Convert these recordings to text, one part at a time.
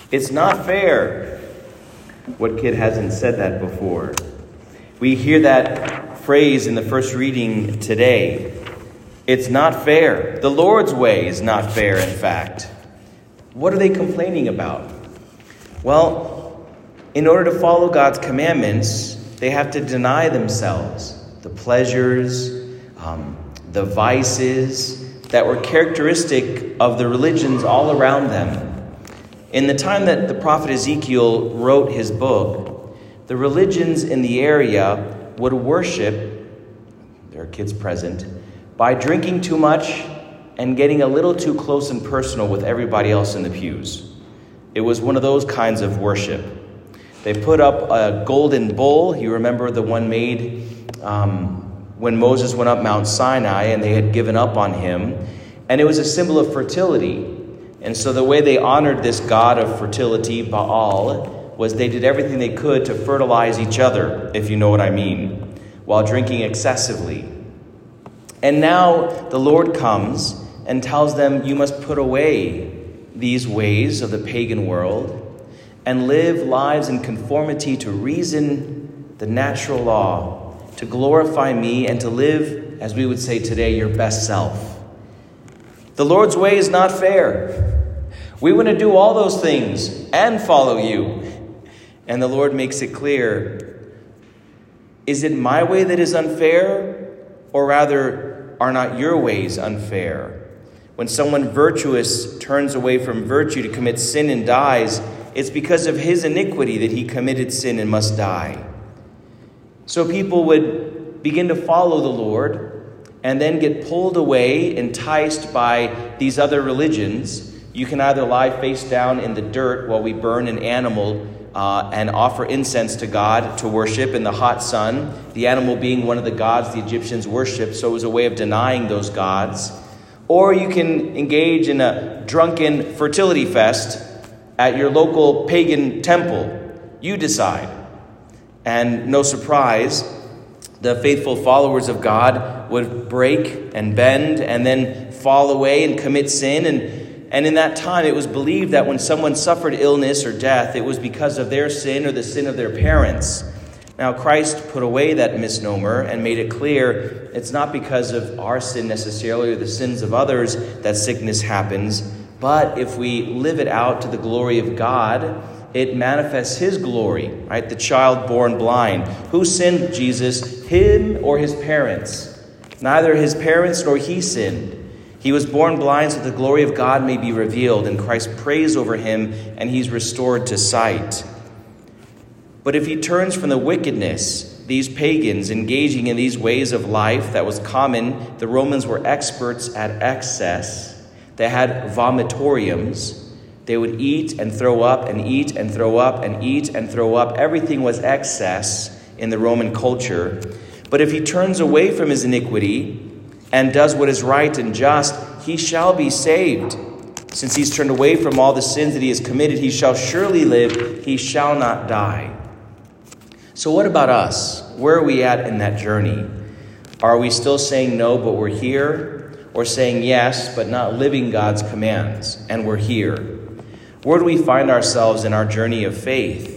It's not fair. What kid hasn't said that before? We hear that phrase in the first reading today. It's not fair. The Lord's way is not fair, in fact. What are they complaining about? Well, in order to follow God's commandments, they have to deny themselves the pleasures, the vices that were characteristic of the religions all around them. In the time that the prophet Ezekiel wrote his book, the religions in the area would worship, there are kids present, by drinking too much and getting a little too close and personal with everybody else in the pews. It was one of those kinds of worship. They put up a golden bull. You remember the one made when Moses went up Mount Sinai and they had given up on him. And it was a symbol of fertility. And so the way they honored this god of fertility, Baal, was they did everything they could to fertilize each other, if you know what I mean, while drinking excessively. And now the Lord comes and tells them, you must put away these ways of the pagan world and live lives in conformity to reason, the natural law, to glorify me and to live, as we would say today, your best self. The Lord's way is not fair. We want to do all those things and follow you. And the Lord makes it clear, is it my way that is unfair? Or rather, are not your ways unfair? When someone virtuous turns away from virtue to commit sin and dies, it's because of his iniquity that he committed sin and must die. So people would begin to follow the Lord and then get pulled away, enticed by these other religions. You can either lie face down in the dirt while we burn an animal and offer incense to God to worship in the hot sun, the animal being one of the gods the Egyptians worshipped, so it was a way of denying those gods. Or you can engage in a drunken fertility fest at your local pagan temple. You decide. And no surprise, the faithful followers of God would break and bend and then fall away and commit sin. And in that time, it was believed that when someone suffered illness or death, it was because of their sin or the sin of their parents. Now, Christ put away that misnomer and made it clear it's not because of our sin necessarily or the sins of others that sickness happens, but if we live it out to the glory of God, it manifests his glory, right? The child born blind. Who sinned Jesus? Him or his parents? Neither his parents nor he sinned. He was born blind so the glory of God may be revealed, and Christ prays over him, and he's restored to sight. But if he turns from the wickedness, these pagans engaging in these ways of life that was common, the Romans were experts at excess. They had vomitoriums. They would eat and throw up and eat and throw up and eat and throw up. Everything was excess in the Roman culture. But if he turns away from his iniquity and does what is right and just, he shall be saved. Since he's turned away from all the sins that he has committed, he shall surely live. He shall not die. So what about us? Where are we at in that journey? Are we still saying no, but we're here? Or saying yes, but not living God's commands, and we're here? Where do we find ourselves in our journey of faith?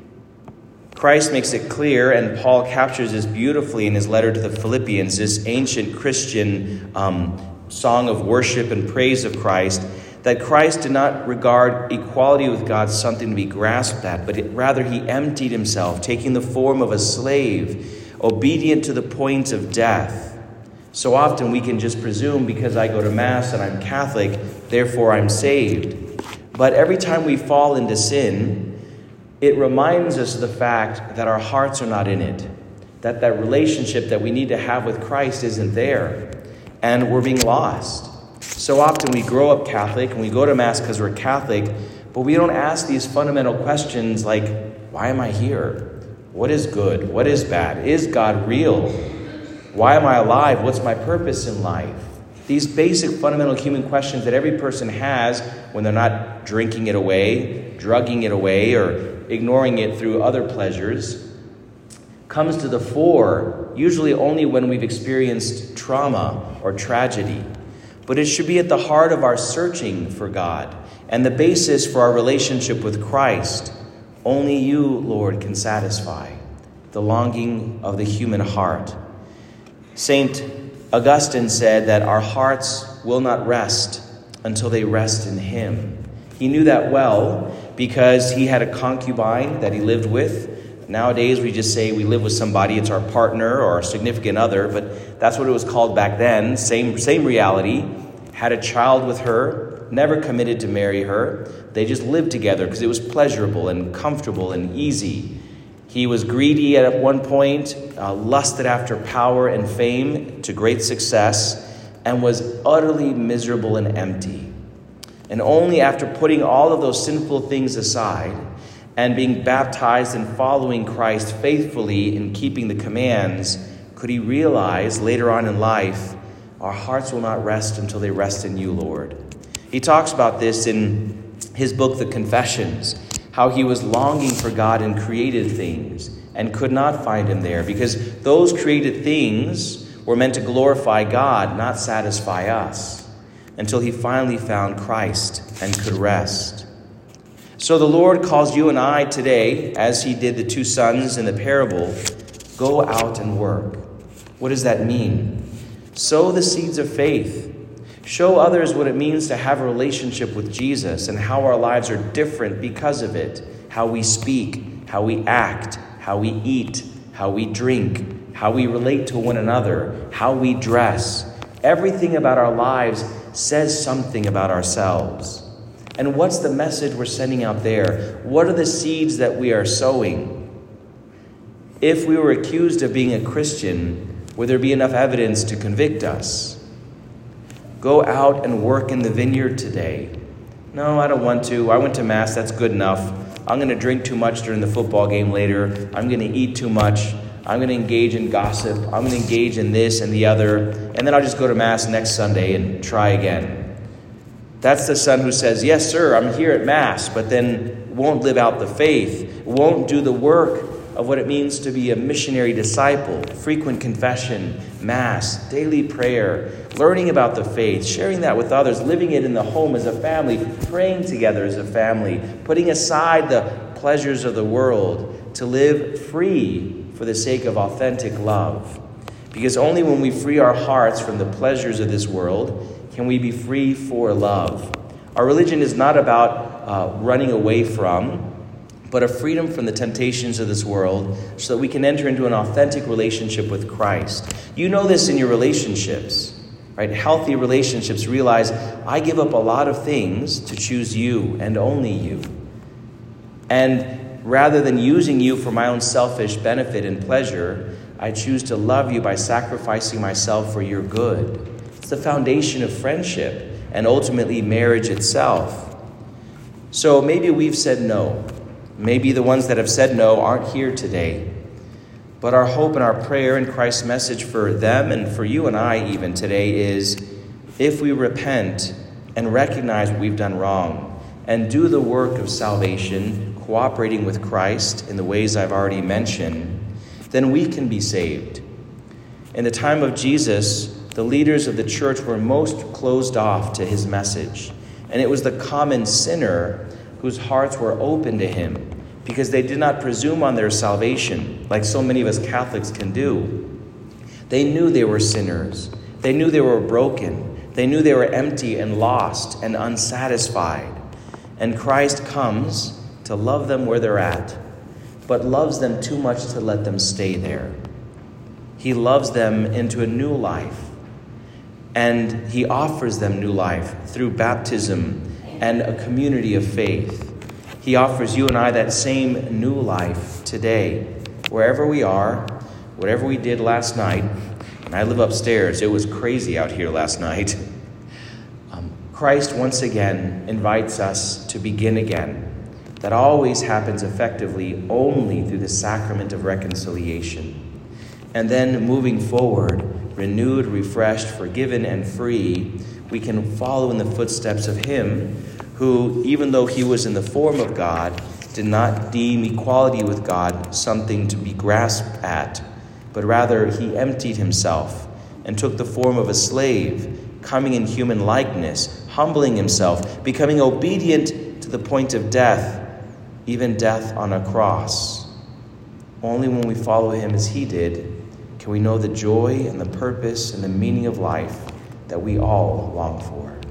Christ makes it clear, and Paul captures this beautifully in his letter to the Philippians, this ancient Christian song of worship and praise of Christ, that Christ did not regard equality with God as something to be grasped at, but rather he emptied himself, taking the form of a slave, obedient to the point of death. So often we can just presume because I go to Mass and I'm Catholic, therefore I'm saved. But every time we fall into sin, it reminds us of the fact that our hearts are not in it, that that relationship that we need to have with Christ isn't there, and we're being lost. So often we grow up Catholic and we go to Mass because we're Catholic, but we don't ask these fundamental questions like, why am I here? What is good? What is bad? Is God real? Why am I alive? What's my purpose in life? These basic fundamental human questions that every person has when they're not drinking it away, drugging it away, or ignoring it through other pleasures, comes to the fore, usually only when we've experienced trauma or tragedy. But it should be at the heart of our searching for God. and the basis for our relationship with Christ. Only you, Lord, can satisfy the longing of the human heart. St. Augustine said that our hearts will not rest until they rest in him. He knew that well because he had a concubine that he lived with. Nowadays, we just say we live with somebody, it's our partner or our significant other, but that's what it was called back then. Same reality. Had a child with her, never committed to marry her. They just lived together because it was pleasurable and comfortable and easy. He was greedy at one point, lusted after power and fame to great success, and was utterly miserable and empty. And only after putting all of those sinful things aside and being baptized and following Christ faithfully in keeping the commands could he realize later on in life, our hearts will not rest until they rest in you, Lord. He talks about this in his book, The Confessions, how he was longing for God in created things and could not find him there because those created things were meant to glorify God, not satisfy us, until he finally found Christ and could rest. So the Lord calls you and I today, as he did the two sons in the parable, go out and work. What does that mean? Sow the seeds of faith. Show others what it means to have a relationship with Jesus and how our lives are different because of it. How we speak, how we act, how we eat, how we drink, how we relate to one another, how we dress. Everything about our lives says something about ourselves. And what's the message we're sending out there? What are the seeds that we are sowing? If we were accused of being a Christian, would there be enough evidence to convict us? Go out and work in the vineyard today. No, I don't want to. I went to Mass. That's good enough. I'm going to drink too much during the football game later. I'm going to eat too much. I'm going to engage in gossip. I'm going to engage in this and the other. And then I'll just go to Mass next Sunday and try again. That's the son who says, yes, sir, I'm here at Mass, but then won't live out the faith, won't do the work of what it means to be a missionary disciple, frequent confession, Mass, daily prayer, learning about the faith, sharing that with others, living it in the home as a family, praying together as a family, putting aside the pleasures of the world to live free for the sake of authentic love. Because only when we free our hearts from the pleasures of this world can we be free for love. Our religion is not about running away from, but a freedom from the temptations of this world so that we can enter into an authentic relationship with Christ. You know this in your relationships, right? Healthy relationships realize I give up a lot of things to choose you and only you. And rather than using you for my own selfish benefit and pleasure, I choose to love you by sacrificing myself for your good. It's the foundation of friendship and ultimately marriage itself. So maybe we've said no. Maybe the ones that have said no aren't here today. But our hope and our prayer and Christ's message for them and for you and I even today is if we repent and recognize what we've done wrong and do the work of salvation, cooperating with Christ in the ways I've already mentioned, then we can be saved. In the time of Jesus, the leaders of the church were most closed off to his message. And it was the common sinner whose hearts were open to him because they did not presume on their salvation like so many of us Catholics can do. They knew they were sinners. They knew they were broken. They knew they were empty and lost and unsatisfied. And Christ comes to love them where they're at, but loves them too much to let them stay there. He loves them into a new life, and he offers them new life through baptism and a community of faith. He offers you and I that same new life today, wherever we are, whatever we did last night. And I live upstairs. It was crazy out here last night. Christ once again invites us to begin again. That always happens effectively only through the sacrament of reconciliation. And then moving forward, renewed, refreshed, forgiven, and free, we can follow in the footsteps of him who, even though he was in the form of God, did not deem equality with God something to be grasped at, but rather he emptied himself and took the form of a slave, coming in human likeness, humbling himself, becoming obedient to the point of death, even death on a cross. Only when we follow him as he did can we know the joy and the purpose and the meaning of life that we all long for.